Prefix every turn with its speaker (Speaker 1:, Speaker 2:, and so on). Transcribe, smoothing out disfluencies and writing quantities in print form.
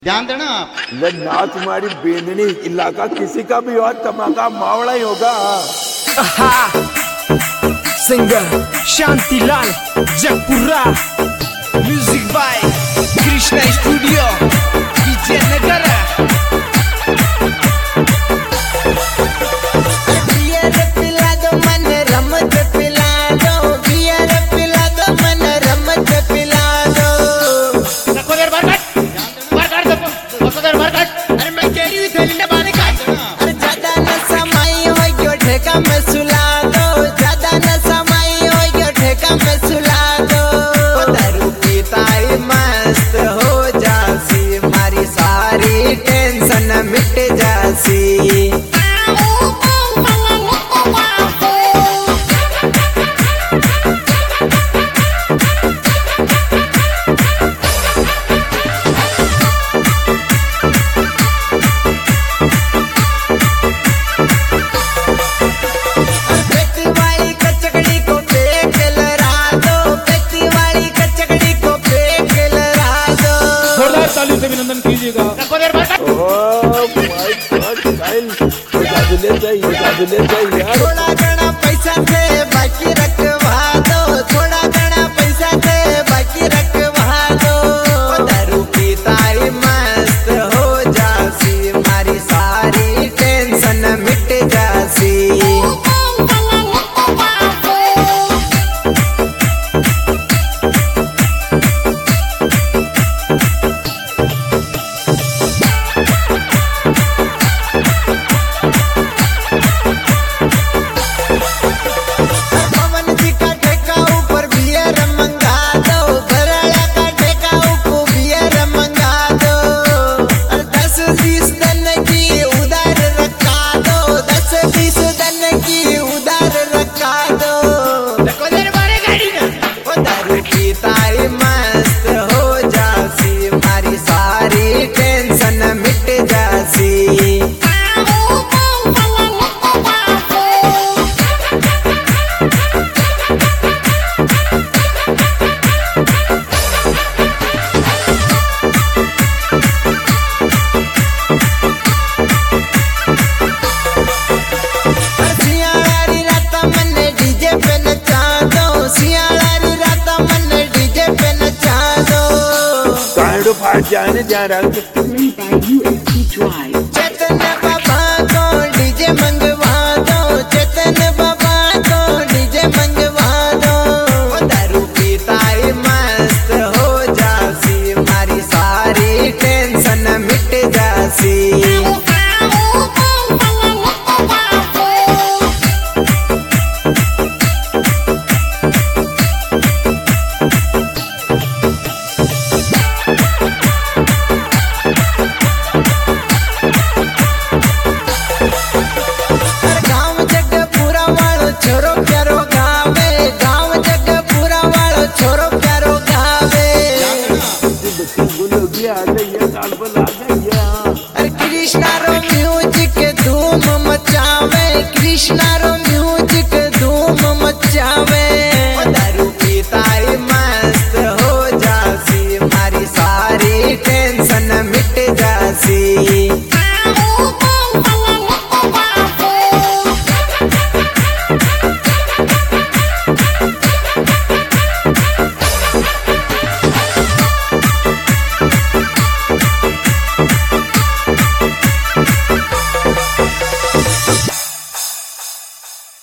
Speaker 1: ध्यान देना।
Speaker 2: ना तुम्हारी बेननी इलाका किसी का भी और धमाका मावड़ा ही होगा।
Speaker 3: Singer Shantilal Jagpura, music by Krishna studio Vijaynagar.
Speaker 4: Beer पिला दो मन रमत पिला दो, बियर पिला दो मन रमत पिला दो।
Speaker 1: अरे मैं कह रही थैली ने बाने काट।
Speaker 4: अरे ज्यादा न समाई हो यो ठेका में सुला दो, ज्यादा न समाई हो यो ठेका में सुला दो। दारू पीता ही मस्त हो जासी, मारी सारी टेंशन मिट जासी।
Speaker 5: ताली से अभिनंदन कीजिएगा।
Speaker 4: थोड़ा घना पैसा थे बाकी रखवा दो, थोड़ा घना पैसा थे बाकी रखवा दो। दारू पीता ही मस्त हो जासी, मारी सारी टेंशन मिट जासी। मस्त हो जासी, मारी सारी टेंशन मिट जासी। सियाड़ी रात मन डीजे पे नचा दो, सियाड़ी रात मन डीजे पे नचा दो।
Speaker 2: कांडो फाट जाने जा रहा।
Speaker 4: चेतन बाबा को डीजे मंगवा दो, चेतन बाबा को डीजे मंगवा दो। दारू पीता ही मस्त हो जासी, मारी सारी टेंशन मिट जासी। छोरो प्यारो गावे, गाँव जग पूरा वालो छोरो प्यारो गावे। अरे कृष्णा रो म्यूजिक धूम मचावे, कृष्णा रो म्यूजिक धूम मचावे। दारू पीता ही मस्त हो जासी, मारी सारी टेंशन मिट